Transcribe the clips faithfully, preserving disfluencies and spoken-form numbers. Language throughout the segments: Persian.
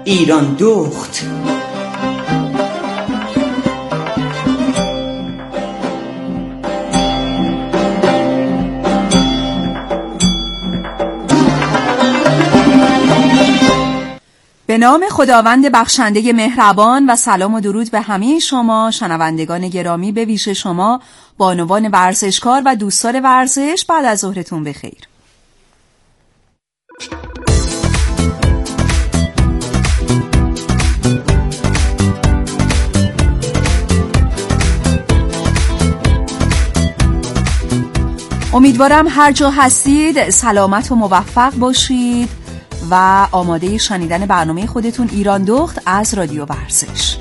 ایران دخت. به نام خداوند بخشنده مهربان و سلام و درود به همه شما شنوندگان گرامی، به ویژه شما بانوان ورزشکار و دوستان ورزش. بعد از ظهرتون بخیر. امیدوارم هر جا هستید سلامت و موفق باشید و آماده شنیدن برنامه خودتون ایران دخت از رادیو ورزش.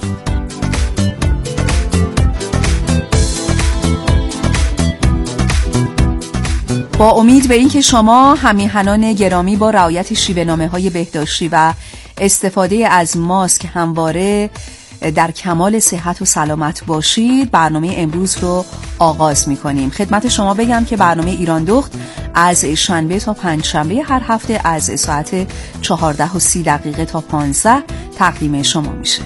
با امید به اینکه شما همیهنان گرامی با رعایت شیوه‌نامه‌های بهداشتی و استفاده از ماسک همواره در کمال صحت و سلامت باشید، برنامه امروز رو آغاز می‌کنیم. خدمت شما بگم که برنامه ایران دخت از شنبه تا پنجشنبه هر هفته از ساعت چهارده و سی دقیقه تا پانزده تقدیم شما میشه.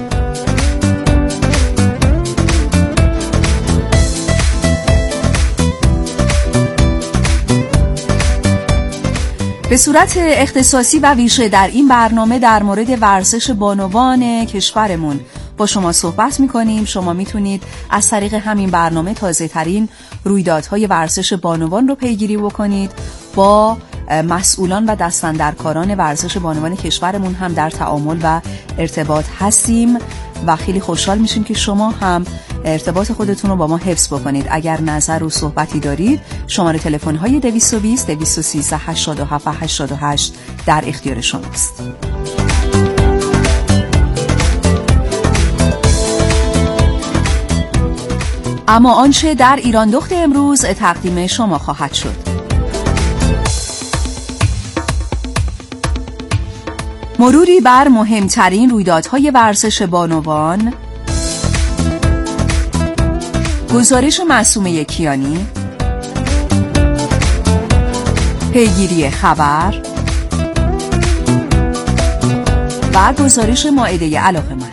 به صورت اختصاصی و ویژه در این برنامه در مورد ورزش بانوان کشورمون با شما صحبت میکنیم. شما میتونید از طریق همین برنامه تازه ترین رویدادهای ورزش بانوان رو پیگیری بکنید. با مسئولان و دستاندرکاران ورزش بانوان کشورمون هم در تعامل و ارتباط هستیم و خیلی خوشحال میشیم که شما هم ارتباط خودتون رو با ما حفظ بکنید. اگر نظر و صحبتی دارید، شماره تلفن های دویست و بیست دویست و سیزده هشتاد و هفت هشتاد و هشت در اختیار شماست. اما آنچه در ایران دخت امروز تقدیم شما خواهد شد: مروری بر مهمترین رویدادهای ورزش بانوان، گزارش معصومه کیانی، پیگیری خبر و گزارش مائده علاقه‌مند.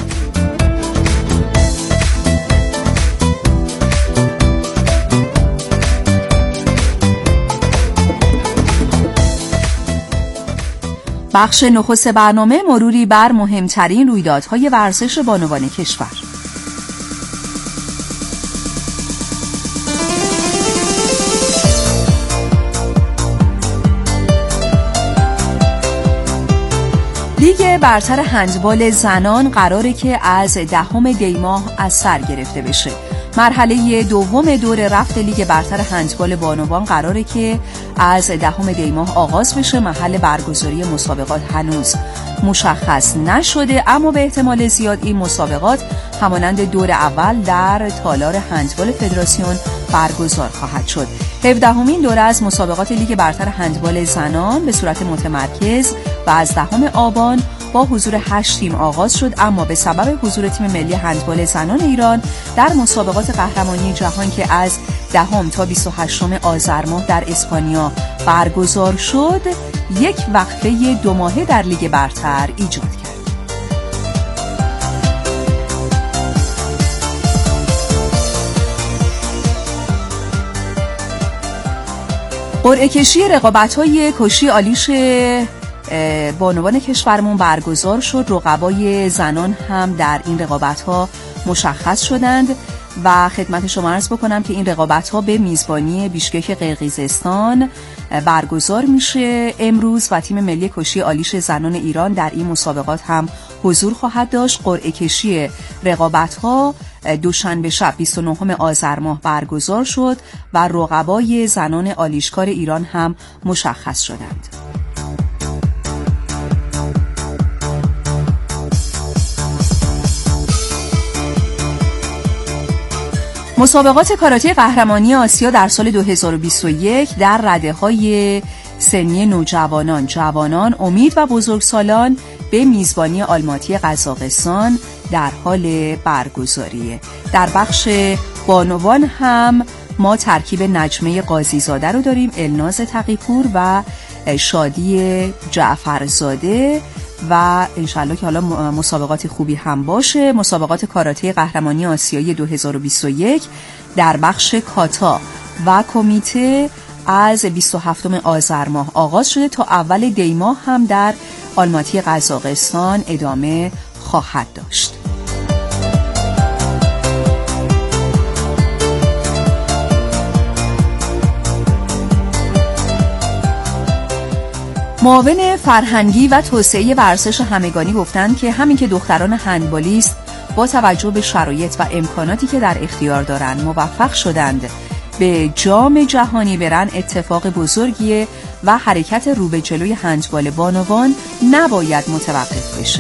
بخش نخست برنامه مروری بر مهمترین رویدادهای ورزش بانوان کشور. لیگ برتر هندبال زنان قراره که از دهم دی ماه از سر گرفته بشه. مرحله دوم دور رفت لیگ برتر هندبال بانوان قراره که از دهم دی ماه آغاز بشه. محل برگزاری مسابقات هنوز مشخص نشده، اما به احتمال زیاد این مسابقات همانند دور اول در تالار هندبال فدراسیون برگزار خواهد شد. هفدهمین دوره از مسابقات لیگ برتر هندبال زنان به صورت متمرکز و از دهم آبان با حضور هشت تیم آغاز شد، اما به سبب حضور تیم ملی هندبال زنان ایران در مسابقات قهرمانی جهان که از دهم تا بیست و هشتم آذر ماه در اسپانیا برگزار شد، یک وقفه دو ماهه در لیگ برتر ایجاد کرد. قرعه کشی رقابت‌های کشتی آلیش بانوان کشورمون برگزار شد. رقبای زنان هم در این رقابت‌ها مشخص شدند و خدمت شما عرض بکنم که این رقابت‌ها به میزبانی بیشکک قرقیزستان برگزار میشه امروز و تیم ملی کشتی آلیش زنان ایران در این مسابقات هم حضور خواهد داشت. قرعه کشی رقابت‌ها دوشنبه شب بیست و نهم آذر ماه برگزار شد و رقبای زنان آلیشکار ایران هم مشخص شدند. مسابقات کاراته قهرمانی آسیا در سال دو هزار و بیست و یک در رده‌های سنی نوجوانان، جوانان، امید و بزرگسالان به میزبانی آلماتی قزاقستان در حال برگزاریه. در بخش بانوان هم ما ترکیب نجمه قاضیزاده رو داریم، الناز تقی‌پور و شادی جعفرزاده و انشالله که حالا مسابقات خوبی هم باشه. مسابقات کاراته قهرمانی آسیایی دو هزار و بیست و یک در بخش کاتا و کمیته از بیست و هفتم آذر ماه آغاز شده تا اول دی ماه هم در آلماتی قزاقستان ادامه خواهد داشت. معاون فرهنگی و توسعه ورزش همگانی گفتند که همین که دختران هندبالیست با توجه به شرایط و امکاناتی که در اختیار دارند موفق شدند به جام جهانی برن، اتفاق بزرگیه و حرکت رو به جلوی هندبال بانوان نباید متوقف بشه.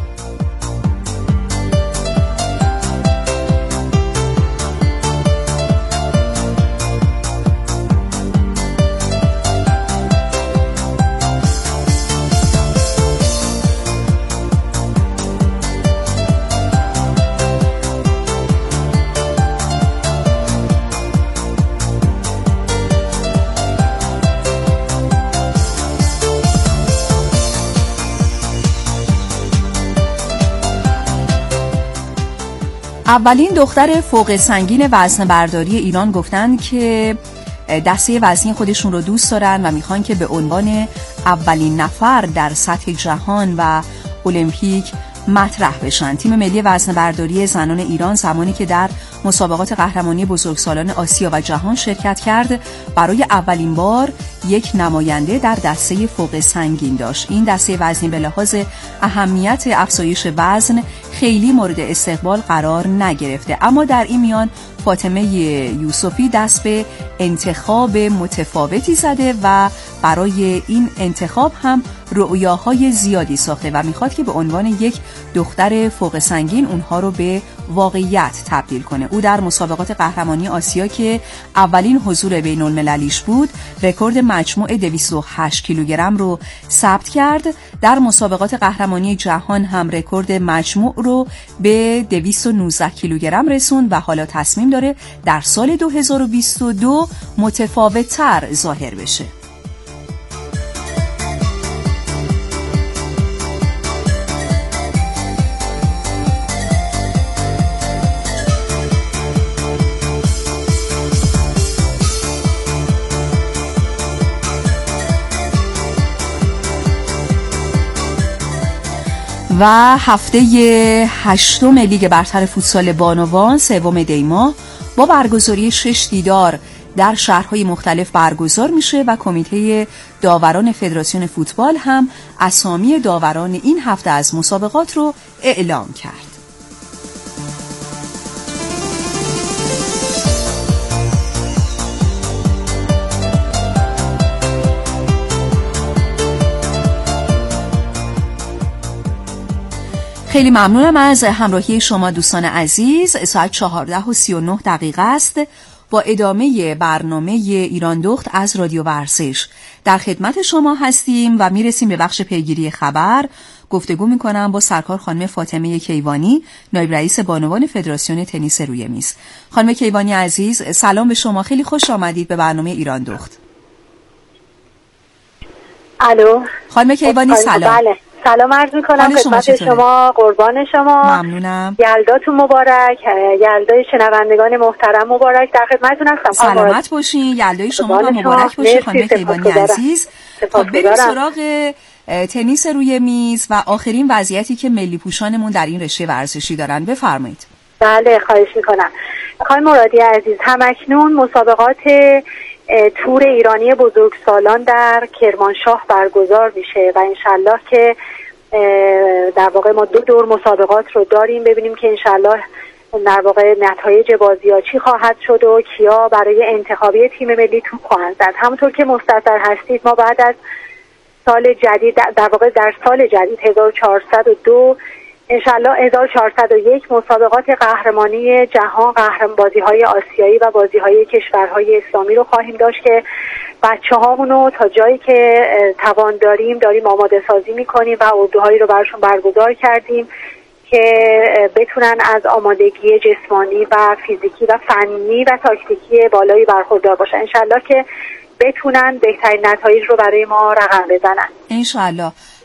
اولین دختر فوق سنگین وزن برداری ایران گفتند که دسته وزنی خودشون رو دوست دارن و میخوان که به عنوان اولین نفر در سطح جهان و المپیک مطرح بشن. تیم ملی وزن برداری زنان ایران زمانی که در مسابقات قهرمانی بزرگسالان آسیا و جهان شرکت کرد، برای اولین بار یک نماینده در دسته فوق سنگین داشت. این دسته وزنی به لحاظ اهمیت افزایش وزن خیلی مورد استقبال قرار نگرفته، اما در این میان فاطمه یوسفی دست به انتخاب متفاوتی زده و برای این انتخاب هم رؤیاهای زیادی ساخته و میخواد که به عنوان یک دختر فوق سنگین اونها رو به واقعیت تبدیل کنه. او در مسابقات قهرمانی آسیا که اولین حضور بین المللیش بود، رکورد مجموع دویست و هشت کیلوگرم رو ثبت کرد. در مسابقات قهرمانی جهان هم رکورد مجموع رو به دویست و نوزده کیلوگرم رسوند و حالا تصمیم داره در سال دو هزار و بیست و دو متفاوت‌تر ظاهر بشه. و هفته هشتم لیگ برتر فوتسال بانوان سوم دی ماه با برگزاری شش دیدار در شهرهای مختلف برگزار میشه و کمیته داوران فدراسیون فوتبال هم اسامی داوران این هفته از مسابقات رو اعلام کرد. خیلی ممنونم از همراهی شما دوستان عزیز. ساعت چهارده و سی و نه دقیقه است. با ادامه برنامه ایران دخت از رادیو ورزش در خدمت شما هستیم و میرسیم به بخش پیگیری خبر. گفتگو میکنم با سرکار خانم فاطمه کیوانی، نایب رئیس بانوان فدراسیون تنیس روی میز. خانم کیوانی عزیز، سلام به شما، خیلی خوش آمدید به برنامه ایران دخت. الو خانم کیوانی سلام. بله. سلام عرض میکنم خدمت شما، قربان شما. ممنونم. یلداتون مبارک، یلدای شنوندگان محترم مبارک. در خدمتتون هستم. سلامت باشین، یلدای شما هم مبارک باشه خانم کیوانی عزیز. خب بریم سراغ تنیس روی میز و آخرین وضعیتی که ملی پوشانمون در این رشته ورزشی دارن. بفرمایید. بله خواهش میکنم. خانم مرادی عزیز، همکنون مسابقات تور ایرانی بزرگسالان در کرمانشاه برگزار میشه و انشالله که در واقع ما دو دور مسابقات رو داریم، ببینیم که انشالله در واقع نتایج بازی ها چی خواهد شد و کیا برای انتخابی تیم ملی توپ خواهند زد. همونطور که مستحضر هستید ما بعد از سال جدید در واقع در سال جدید هزار و چهارصد و دو انشالله هزار و چهارصد و یک مسابقات قهرمانی جهان، قهرمان بازی های آسیایی و بازی های کشورهای اسلامی رو خواهیم داشت که بچه هامونو تا جایی که توان داریم داریم آماده سازی میکنیم و اردوهایی رو براشون برگزار کردیم که بتونن از آمادگی جسمانی و فیزیکی و فنی و تاکتیکی بالایی برخوردار باشن. انشالله که بتونن بهترین نتایج رو برای ما رقم بزنن. انشالله.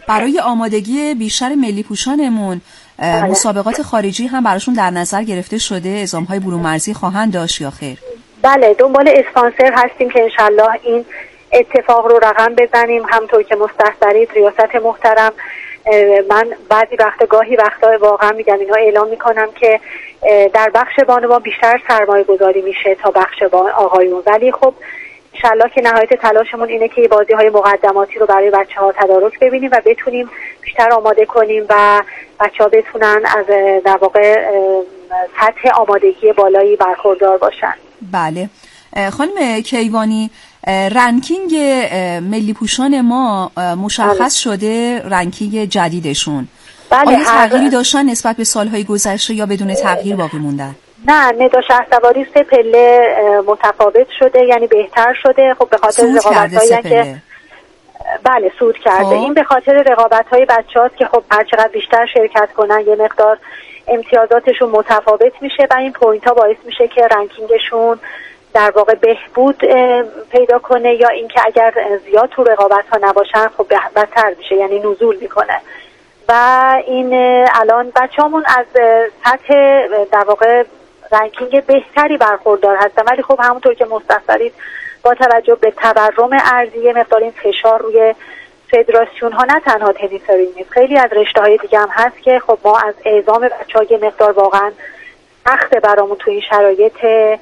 برای آمادگی بیشتر ملی پوشانمون بله. مسابقات خارجی هم براشون در نظر گرفته شده؟ اعزام‌های برون مرزی خواهند داشت یا خیر؟ بله، دنبال اسپانسر هستیم که انشالله این اتفاق رو رقم بزنیم. همطور که مستحضرید ریاست محترم، من بعضی وقت گاهی وقتا واقعا میگم اینا اعلام میکنم که در بخش بانوان بیشتر سرمایه گذاری میشه تا بخش آقایون، ولی خب انشالله که نهایت تلاشمون اینه که بازی های مقدماتی رو برای بچه ها تدارک ببینیم و بتونیم بیشتر آماده کنیم و بچه ها بتونن از در واقع سطح آمادگی بالایی برخوردار باشن. بله خانم کیوانی، رنکینگ ملی پوشان ما مشخص بله. شده رنکینگ جدیدشون. بله. آیا تغییری داشتن نسبت به سالهای گذشته یا بدون تغییر باقی موندن؟ نه، ندا شهسواری سه پله متفاوت شده، یعنی بهتر شده. خب به خاطر رقابت‌هایی که بله صعود کرده. خب. این به خاطر رقابت‌های بچه‌هاست که خب هر چقدر بیشتر شرکت کنن یه مقدار امتیازاتشون متفاوت میشه و این پوینت‌ها باعث میشه که رنکینگشون در واقع بهبود پیدا کنه یا اینکه اگر زیاد تو رقابت‌ها نباشن خب بدتر میشه، یعنی نزول میکنه. و این الان بچه‌هامون از سطح در واقع رنکینگ بهتری برخوردار هستن، ولی خب همونطور که مستحضرید با توجه به تورم ارضی مقدار این فشار روی فدراسیون ها نه تنها تنیس نیست، خیلی از رشته‌های دیگه هم هست که خب ما از اعزام بچه‌ها یه مقدار واقعا سخته برامون تو این شرایط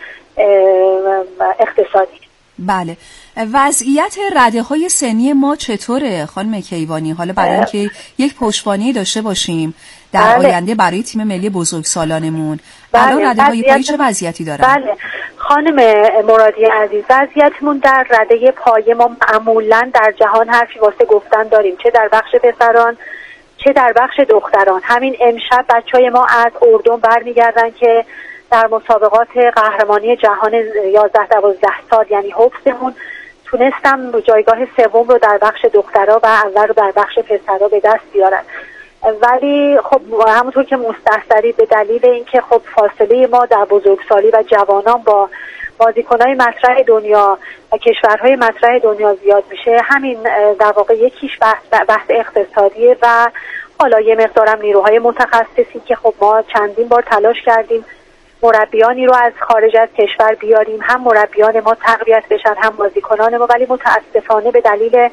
اقتصادی. بله، وضعیت رده‌های سنی ما چطوره خانم کیوانی؟ حالا برای اینکه یک پشتوانه داشته باشیم در بله. آینده برای تیم ملی بزرگسالانمون، بله. الان رده‌های پایی چه وضعیتی دارن؟ بله خانم مرادی عزیز، وضعیتمون در رده پایه ما معمولاً در جهان حرفی واسه گفتن داریم، چه در بخش پسران چه در بخش دختران. همین امشب بچهای ما از اردن برمیگردن که در مسابقات قهرمانی جهان یازده دوازده سال یعنی هوپسمون تونستم جایگاه سوم رو در بخش دخترها و اول رو در بخش پسرها به دست بیارن. ولی خب همونطور که مستحضرید به دلیل اینکه خب فاصله ما در بزرگسالی و جوانان با بازیکن‌های مطرح دنیا و کشورهای مطرح دنیا زیاد میشه، همین در واقع یکیش بحث, بحث اقتصادیه و حالا یه مقدارم نیروهای متخصصی که خب ما چندین بار تلاش کردیم مربیانی رو از خارج از کشور بیاریم، هم مربیان ما تقویت بشن هم بازیکنان ما، ولی متاسفانه به دلیل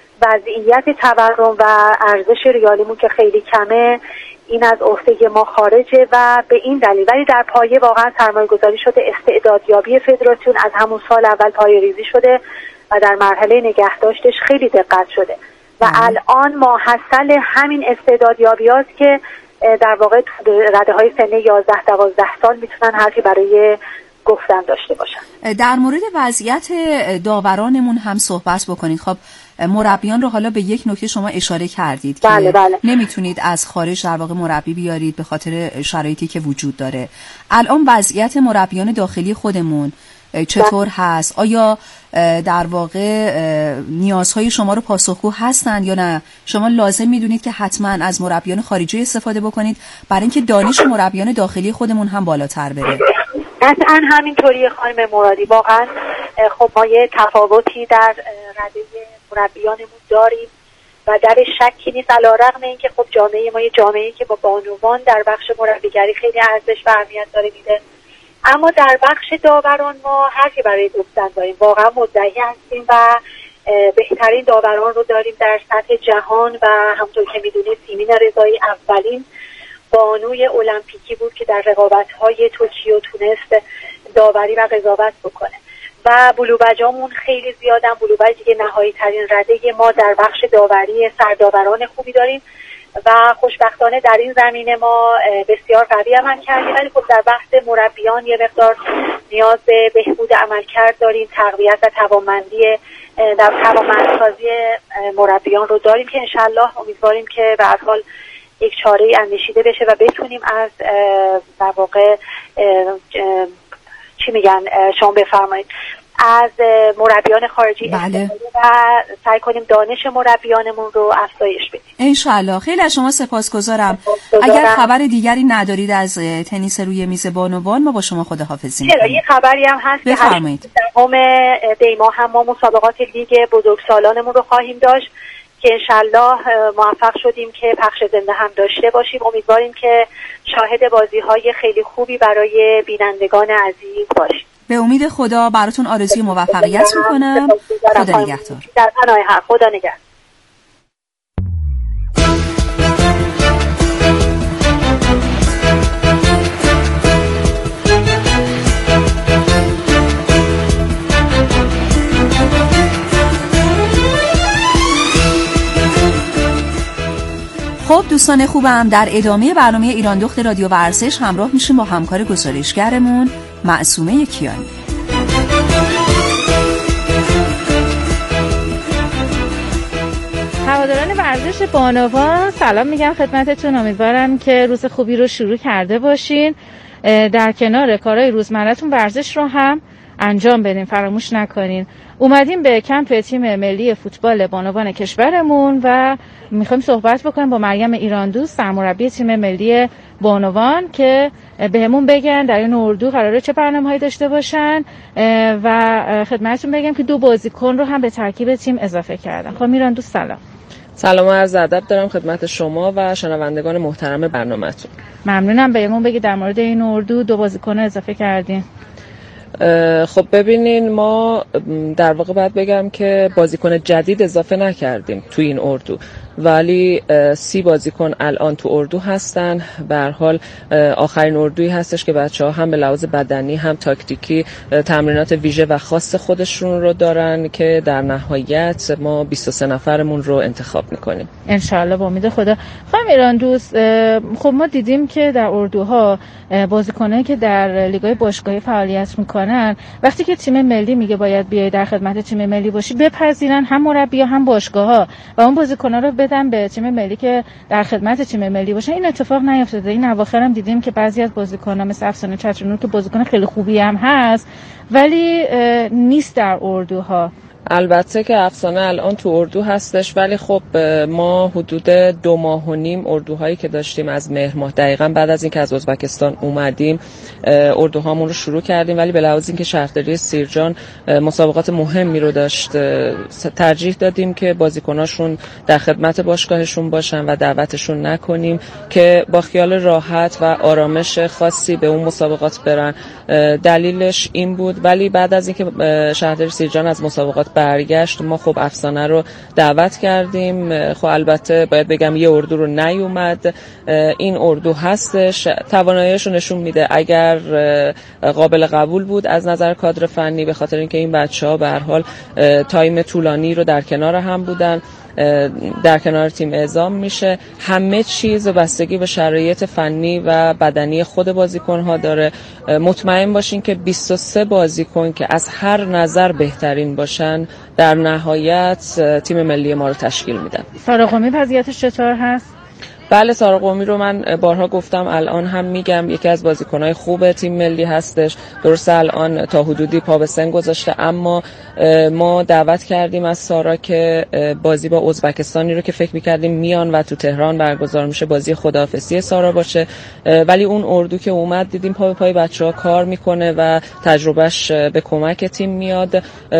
وضعیت تورم و ارزش ریالیمون که خیلی کمه این از عهده ما خارجه و به این دلیل. ولی در پایه واقعا سرمایه گذاری شده، استعدادیابی فدراسیون از همون سال اول پایه ریزی شده و در مرحله نگهداشتش خیلی دقت شده و الان ماحصل همین استعدادیابی هاست که در واقع رده های سنی یازده دوازده سال میتونن حرفی برای گفتن داشته باشن. در مورد وضعیت داورانمون هم صحبت بکنید. خب مربیان رو حالا به یک نکته شما اشاره کردید بله که بله. نمیتونید از خارج در واقع مربی بیارید به خاطر شرایطی که وجود داره. الان وضعیت مربیان داخلی خودمون چطور هست؟ آیا در واقع نیازهای شما رو پاسخگو هستند یا نه؟ شما لازم میدونید که حتما از مربیان خارجی استفاده بکنید برای اینکه دانش مربیان داخلی خودمون هم بالاتر بره؟ قطعا همینطوریه خانم مرادی. واقعا خب ما یه تفاوتی در رده مربیانمون داریم و در شکی نیست، علی‌رغم اینکه خب جامعه ما یه جامعه‌ای که با بانوان در بخش مربیگری خیلی ارزش و اهمیت داره میده، اما در بخش داوران ما حرفی برای گفتن داریم. واقعا مدعی هستیم و بهترین داوران رو داریم در سطح جهان و همونطور که میدونید سیمین رضایی اولین بانوی المپیکی بود که در رقابت‌های توکیو تونست داوری و قضاوت بکنه و بلوبجامون خیلی زیادن. بلوبج دیگه نهایی ترین رده ما در بخش داوری، سرداوران خوبی داریم و خوشبختانه در این زمینه ما بسیار قوی عمل کردیم، ولی خب در بحث مربیان یه مقدار نیاز به بهبود عملکرد داریم، تقویت و توانمندی در توانمندسازی مربیان رو داریم که انشالله امیدواریم که به هر حال یک چاره‌ای اندیشیده بشه و بتونیم از در واقع چی میگن شما بفرمایید از مربیان خارجی بله. و سعی کنیم دانش مربیانمون رو افزایش بدیم انشالله. خیلی از شما سپاسگزارم. اگر خبر دیگری ندارید از تنیس روی میز بانوان ما با شما خداحافظی می‌کنیم. یه خبری هم هست بفرمایید. که هشتم دی ماه هم ما مسابقات لیگ بزرگسالانمون رو خواهیم داشت که انشالله موفق شدیم که پخش زنده هم داشته باشیم. امیدواریم که شاهد بازی‌های خیلی خوبی برای بینندگان عزیز باشیم. به امید خدا براتون آرزوی موفقیت میکنم. خدا نگهدار. در پناه حق. خدا نگهدار. خب دوستان خوبم، در ادامه برنامه ایران دخت رادیو ورزش همراه میشیم با همکار گزارشگرمون معصومه کیانی. هواداران ورزش بانوان سلام میگم خدمتتون. امیدوارم که روز خوبی رو شروع کرده باشین. در کنار کارهای روزمره‌تون ورزش رو هم انجام بدین، فراموش نکنین. اومدیم به کمپ تیم ملی فوتبال بانوان کشورمون و میخوایم صحبت بکنیم با مریم ایراندوست، سرمربی تیم ملی بانوان، که بهمون بگن در این اردو قراره چه برنامه‌هایی داشته باشن و خدمتتون بگم که دو بازیکن رو هم به ترکیب تیم اضافه کردن. خب ایراندوست سلام. سلام و عرض ادب دارم خدمت شما و شنوندگان محترم برنامه‌تون. ممنونم. بهمون بگید در مورد این اردو دو بازیکن اضافه کردین. خب ببینین، ما در واقع باید بگم که بازیکن جدید اضافه نکردیم تو این اردو، ولی سی بازیکن الان تو اردو هستن. به هر حال آخرین اردویی هستش که بچه‌ها هم به لحاظ بدنی هم تاکتیکی تمرینات ویژه و خاص خودشون رو دارن که در نهایت ما بیست و سه نفرمون رو انتخاب میکنیم ان شاءالله با امید خدا. خانم ایراندوست، خب ما دیدیم که در اردوها بازیکنایی که در لیگ‌های باشگاهی فعالیت میکنن وقتی که تیم ملی میگه باید بیای در خدمت تیم ملی باشی، بپذیرن هم مربی‌ها هم باشگاه‌ها و اون بازیکن‌ها رو بدن به تیم ملی که در خدمت تیم ملی باشن. این اتفاق نیفتاده. این اواخر هم دیدیم که بعضی از بازیکن‌ها مثل افسانه چترنور که بازیکن خیلی خوبی هم هست ولی نیست در اردوها. البته که افسانه الان تو اردو هستش، ولی خب ما حدود دو ماه و نیم اردوهایی که داشتیم از مهر ماه، دقیقاً بعد از اینکه از ازبکستان اومدیم اردوهامون رو شروع کردیم، ولی به لحاظ اینکه شهرداری سیرجان مسابقات مهمی رو داشت ترجیح دادیم که بازیکناشون در خدمت باشگاهشون باشن و دعوتشون نکنیم که با خیال راحت و آرامش خاصی به اون مسابقات برن. دلیلش این بود. ولی بعد از اینکه شهرداری سیرجان از مسابقات برگشت، ما خب افسانه رو دعوت کردیم. خب البته باید بگم یه اردو رو نیومد. این اردو هستش، تواناییش رو نشون میده. اگر قابل قبول بود از نظر کادر فنی، به خاطر اینکه این بچه‌ها به هر حال تایم طولانی رو در کنار هم بودن، در کنار تیم اعزام میشه. همه چیز بستگی به شرایط فنی و بدنی خود بازیکن‌ها داره. مطمئن باشین که بیست و سه بازیکن که از هر نظر بهترین باشن در نهایت تیم ملی ما رو تشکیل میدن. سارا قمی وضعیتش چطور هست؟ بله، سارا قمی رو من بارها گفتم، الان هم میگم، یکی از بازیکن‌های خوب تیم ملی هستش. درسته الان تا حدودی پا به سن گذاشته، اما ما دعوت کردیم از سارا که بازی با ازبکستانی رو که فکر می‌کردیم میان و تو تهران برگزار میشه بازی خداحافظی سارا باشه، ولی اون اردو که اومد دیدیم پا به پای بچه‌ها کار میکنه و تجربهش به کمک تیم میاد.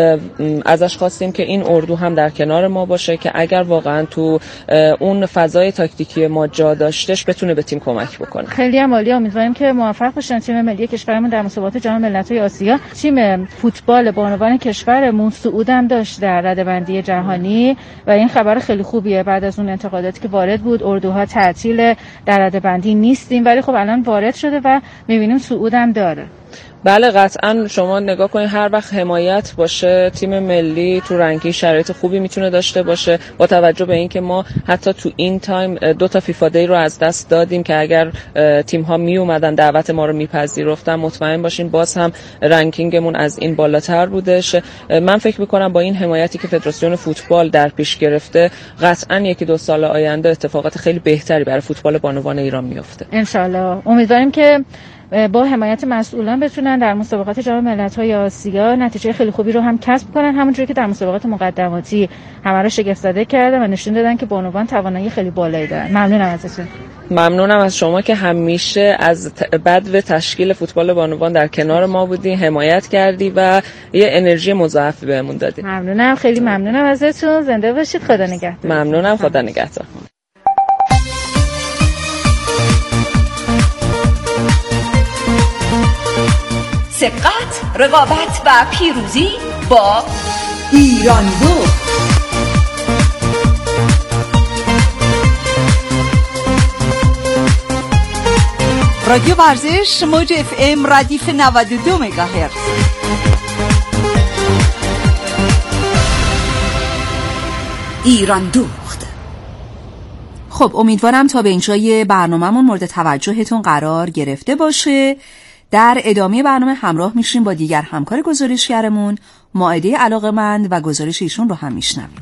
ازش خواستیم که این اردو هم در کنار ما باشه که اگر واقعا تو اون فضای تاکتیکی ما جا داشتش بتونه به تیم کمک بکنه. خیلی هم عالی. امیدواریم که موفق باشن تیم ملی کشورمون در مسابقات جام ملت‌های آسیا. تیم فوتبال بانوان کشورمون صعود هم داشت در رده‌بندی جهانی و این خبر خیلی خوبیه. بعد از اون انتقاداتی که وارد بود اردوها تعطیل در رده‌بندی نیستیم، ولی خب الان وارد شده و می‌بینیم صعود هم داره. بله قطعا. شما نگاه کنید هر وقت حمایت باشه تیم ملی تو رنکینگ شرایط خوبی میتونه داشته باشه، با توجه به اینکه ما حتی تو این تایم دو تا فیفا دی رو از دست دادیم که اگر تیم ها می اومدن دعوت ما رو میپذیرفتن مطمئن باشین باز هم رنکینگمون از این بالاتر بودش. من فکر میکنم با این حمایتی که فدراسیون فوتبال در پیش گرفته قطعا یکی دو سال آینده اتفاقات خیلی بهتری برای فوتبال بانوان ایران میفته. ان شاء الله. امیدواریم که با حمایت مسئولان بتونن در مسابقات جام ملت‌های آسیا نتیجه خیلی خوبی رو هم کسب کنن، همونجوری که در مسابقات مقدماتی همه رو شگفت زده کردن و نشون دادن که بانوان توانایی خیلی بالایی دارن. ممنونم ازتون. ممنونم از شما که همیشه از بدو تشکیل فوتبال بانوان در کنار ما بودی، حمایت کردی و یه انرژی مضاعفی بهمون دادی. ممنونم، خیلی ممنونم ازتون. زنده باشید. خدا نگهدار. ممنونم. خدا نگهدار. سبقت، رقابت و پیروزی با ایراندو. رادیو ورزش موج اف ام ردیف نود و دو مگاهرتز. ایراندوخت. خب امیدوارم تا به اینجای برنامه‌مون مورد توجهتون قرار گرفته باشه. در ادامه برنامه همراه میشیم با دیگر همکار گزارشگرمون، مائده علاقه‌مند، و گزارش ایشون رو هم میشنویم.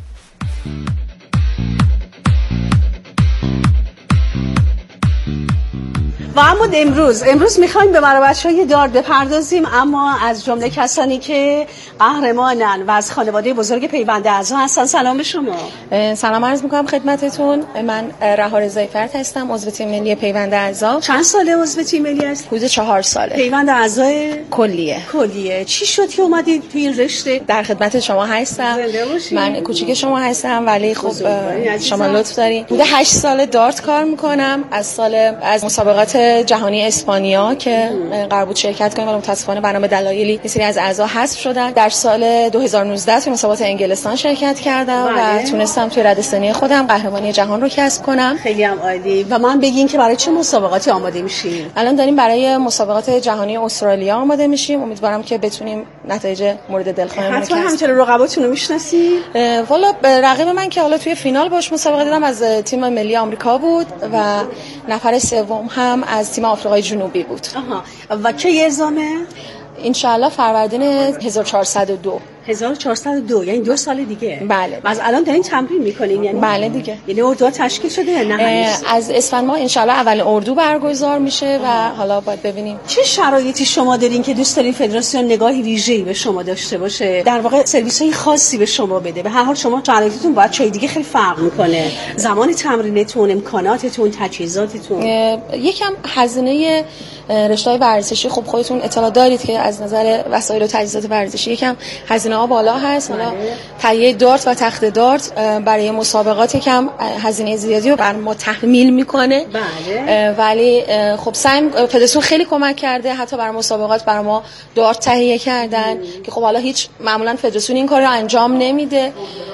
و اما امروز امروز میخوایم به مربچهای دارت بپردازیم، اما از جمله کسانی که قهرمانن و از خانواده بزرگ پیوند اعضا هستن. سلام به شما. سلام عرض میکنم خدمتتون. من رها رضایی فرد هستم، عضو تیم ملی پیوند اعضا. چند ساله عضو تیم ملی هست؟ حدود چهار ساله. پیوند اعضای کلیه. کلیه. چی شد که اومدید تو این رشته؟ در خدمت شما هستم. من کوچیک شما هستم ولی خب شما لطف دارین. حدود هشت سال دارت کار میکنم. از سال از مسابقات جهانی اسپانیا که قرار بود شرکت کنیم ولی متاسفانه بنابر دلایلی یه سری از اعضا حذف شدن. در سال دو هزار و نوزده توی مسابقات انگلستان شرکت کردم بله. و تونستم توی رده سنی خودم قهرمانی جهان رو کسب کنم. خیلی هم عالی. و من بگین که برای چه مسابقاتی آماده میشیم؟ الان داریم برای مسابقات جهانی استرالیا آماده میشیم. امیدوارم که بتونیم نتایج مورد دلخواهمون رو کسب کنیم. حتما همینطور رقباتونو میشناسی؟ والا رقیب من که حالا توی فینال باش مسابقه دیدم از تیم ملی آمریکا بود و نفر سوم هم از تیم آفریقای جنوبی بود. آها. و چه اعزامه؟ انشالله فروردین هزار و چهارصد و دو. هزار و چهارصد و دو یعنی دو سال دیگه. بله. از الان دارین تمرین میکنین یعنی؟ بله دیگه. یعنی اردو تشکیل شده یا نه؟ از اسفند ماه انشالله اول اردو برگزار میشه و حالا باید ببینیم چه شرایطی شما دارین که دوست دارین فدراسیون نگاهی ویژه‌ای به شما داشته باشه، در واقع سرویس‌های خاصی به شما بده. به هر حال شما شرایطتون باید چای دیگه خیلی فرق میکنه. زمان تمرینتون، امکاناتتون، تجهیزاتتون. یکم هزینه رشته‌های ورزشی خب خودتون اطلاع دارید که از نظر وسایل و تجهیزات ورزشی یکم هزینه ها بالا هست. حالا تهیه دارت و تخت دارت برای مسابقات یکم هزینه زیادی رو بر ما تحمیل میکنه. بله. ولی خب سعی فدراسیون خیلی کمک کرده، حتی برای مسابقات برای ما دارت تهیه کردن که خب حالا هیچ معمولا فدراسیون این کار رو انجام نمیده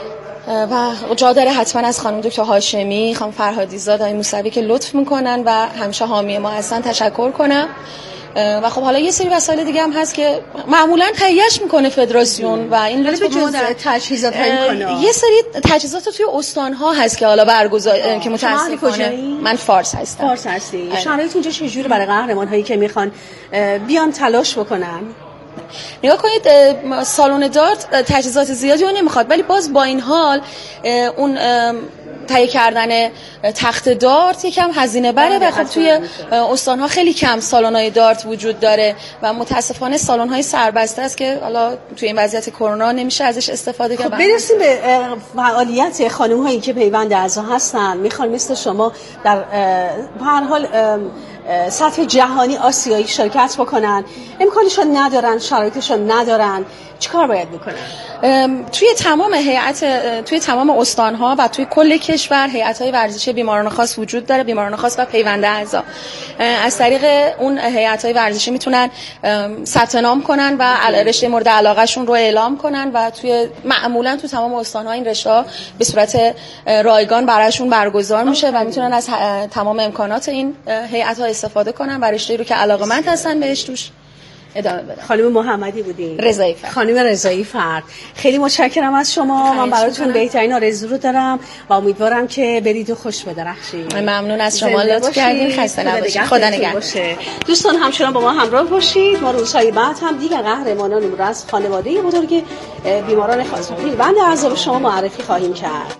و جا داره حتما از خانم دکتر هاشمی، خانم فرهادی زاد، آقای موسوی که لطف میکنن و همیشه حامی ما هستن تشکر کنم. و خب حالا یه سری وسایل دیگه هم هست که معمولا تهیهش میکنه فدراسیون و این لطف ما در تجهیزات امکانات. یه سری تجهیزات توی استان‌ها هست که حالا برگزار که متاسفانه من فارس هستم. فارس هستی. شرایط اونجا چجوری برای قهرمان‌هایی که میخوان بیان تلاش بکنن؟ نگاه کنید سالن دارت تجهیزات زیادی رو نمیخواد ولی باز با این حال اون تهیه کردن تخت دارت یکم هزینه بره و خب توی استان‌ها خیلی کم سالن‌های دارت وجود داره و متاسفانه سالن‌های سربسته است که حالا توی این وضعیت کرونا نمیشه ازش استفاده کرد. خب برسیم به فعالیت خانم‌هایی که پیوند اعضا هستن، میخوان مثل شما در به هر حال سطح جهانی آسیایی شرکت بکنن، امکانشون ندارن، شرایطشون ندارن، چیکار باید بکنن؟ توی تمام هیئت توی تمام استان‌ها و توی کل کشور هیئت‌های ورزشی بیماران خاص وجود داره، بیماران خاص و پیوند اعضا. از طریق اون هیئت‌های ورزشی میتونن ثبت نام کنن و رشته مورد علاقه‌شون رو اعلام کنن و توی معمولاً تو تمام استان‌ها این رشته‌ها به صورت رایگان براشون برگزار میشه و میتونن از تمام امکانات این هیئت‌ها استفاده کنن و رشته‌ای رو که علاقه‌مند هستن بهش توش ادامه بدم. خانم محمدی بودین. رضایی فرد. خانم رضایی فرد. خیلی متشکرم از شما. من براتون بهترین آرزو رو دارم و امیدوارم که برید و خوش بدرخشید. ممنون از شما، لطف کردین. خسته نباشید. خدا نگهدار. دوستان همچنان با ما همراه باشید. ما روزهای بعد هم دیگر قهرمانان رو از خانواده بزرگ بیماران خاص پیوند اعضا به شما معرفی خواهیم کرد.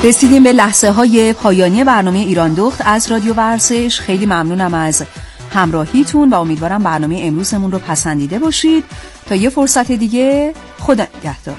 رسیدیم به لحظه های پایانی برنامه ایران دخت از رادیو ورزش. خیلی ممنونم از همراهیتون و امیدوارم برنامه امروزمون رو پسندیده باشید. تا یه فرصت دیگه، خدا نگهدار.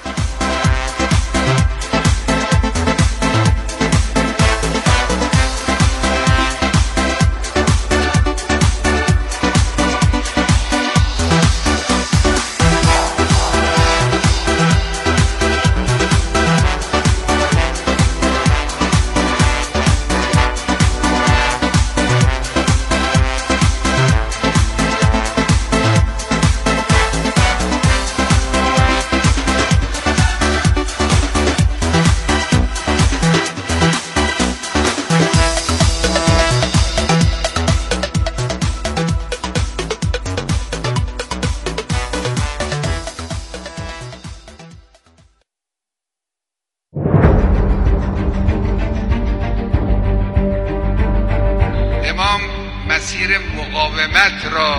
مقاومت را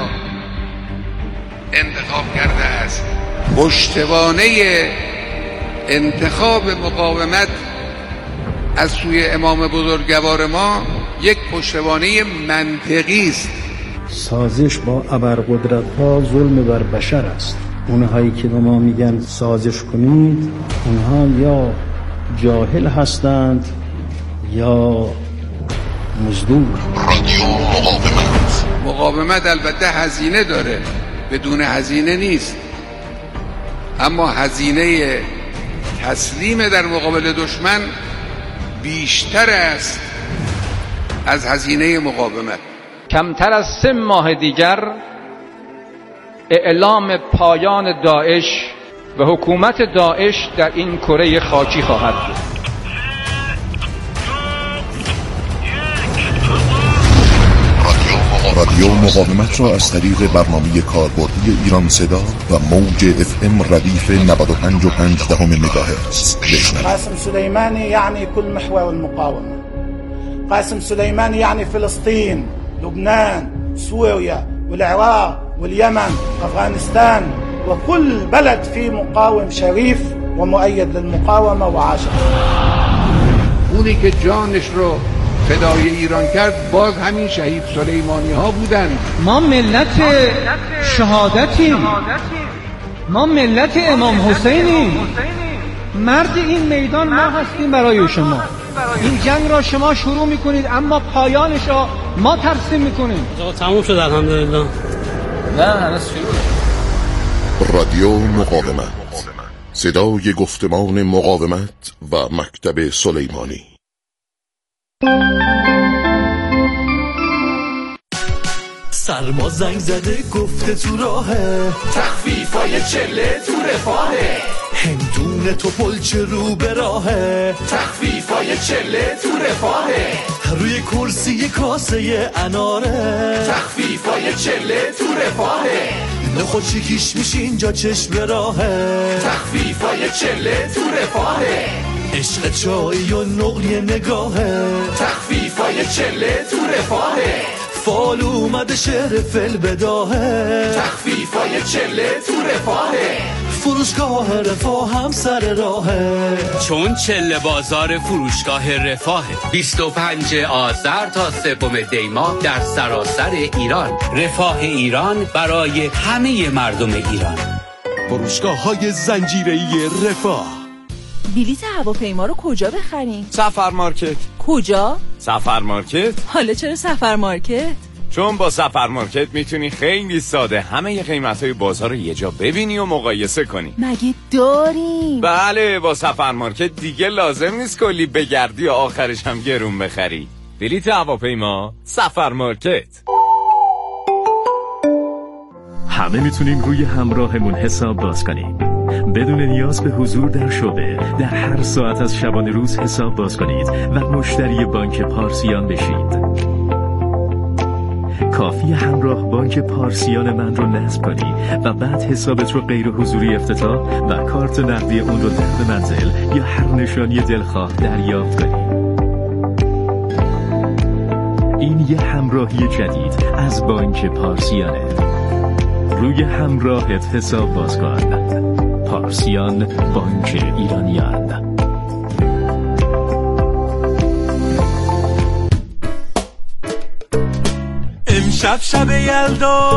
انتخاب کرده است. پشتوانه انتخاب مقاومت از سوی امام بزرگوار ما یک پشتوانه منطقی است. سازش با ابرقدرت‌ها ظلم بر بشر است. اونهایی که به ما میگن سازش کنید، اونها یا جاهل هستند یا مزدور. رادیو مقاومت. مقاومت البته هزینه داره، بدون هزینه نیست، اما هزینه تسلیم در مقابل دشمن بیشتر است از هزینه مقاومت. کمتر از سه ماه دیگر اعلام پایان داعش و حکومت داعش در این کره خاکی خواهد بود. رادیو مقاومت را از طریق برنامه کاربردی ایران صدا و موج اف ام ردیف نود و پنج و پنج دهم مگاهرتز بشنوید. قاسم سلیمانی یعنی كل محور المقاومه. قاسم سلیمانی یعنی فلسطین، لبنان، سوريا والعراق واليمن وافغانستان وكل بلد في مقاوم شريف ومؤيد للمقاومه وعاشق. اونی که جانش رو فدای ایران کرد باز همین شهید سلیمانی ها بودن. ما ملت شهادتیم، ما ملت امام حسینیم. مرد این میدان ما هستیم برای شما. این جنگ را شما شروع میکنید اما پایانش را ما ترسیم میکنیم. تموم شد الحمدلله. نه هنوز شروع. رادیو مقاومت، صدای گفتمان مقاومت و مکتب سلیمانی. سرما زنگ زده گفته تو راهه، تخفیفای چله تو رفاهه، هندونه تو پلچه رو به راهه، تخفیفای چله تو رفاهه، روی کرسی کاسه اناره، تخفیفای چله تو رفاهه، نخوشی کیش میشی اینجا چشم راهه، تخفیفای چله تو رفاهه، عشق چایی و نقلی نگاهه، تخفیفای چله تو رفاهه، فال اومده شهر فل بداهه، تخفیفای چله تو رفاهه، فروشگاه رفاه هم سر راهه، چون چله بازار فروشگاه رفاه بیست و پنجم آذر تا سوم دی ماه در سراسر ایران. رفاه ایران برای همه مردم ایران. فروشگاه های زنجیره‌ای رفاه. بلیط هواپیما رو کجا بخریم؟ سفر مارکت. کجا؟ سفر مارکت. حالا چرا سفر مارکت؟ چون با سفر مارکت میتونی خیلی ساده همه قیمت‌های بازار رو یه جا ببینی و مقایسه کنی. مگه داریم؟ بله، با سفر مارکت دیگه لازم نیست کلی بگردی و آخرش هم گرون بخری. بلیط هواپیما، سفر مارکت. همه میتونیم روی همراهمون حساب باز کنیم. بدون نیاز به حضور در شعبه در هر ساعت از شبانه روز حساب باز کنید و مشتری بانک پارسیان بشید. کافی همراه بانک پارسیان من رو نصب کنی و بعد حسابت رو غیر حضوری افتتاح و کارت نقدی اون رو در منزل یا هر نشانی دلخواه دریافت کنی. این یه همراهی جدید از بانک پارسیانه. روی همراهت حساب باز کن. پارسیان، بانک ایرانیان. شب شب یلدا